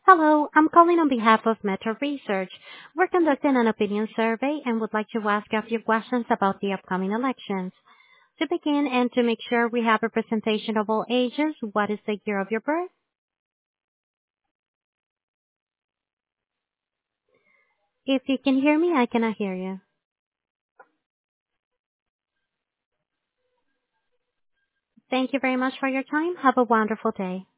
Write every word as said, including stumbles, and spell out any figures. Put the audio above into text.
Hello, I'm calling on behalf of Meta Research. We're conducting an opinion survey and would like to ask a few questions about the upcoming elections. To begin and to make sure we have representation of all ages, what is the year of your birth? If you can hear me, I cannot hear you. Thank you very much for your time. Have a wonderful day.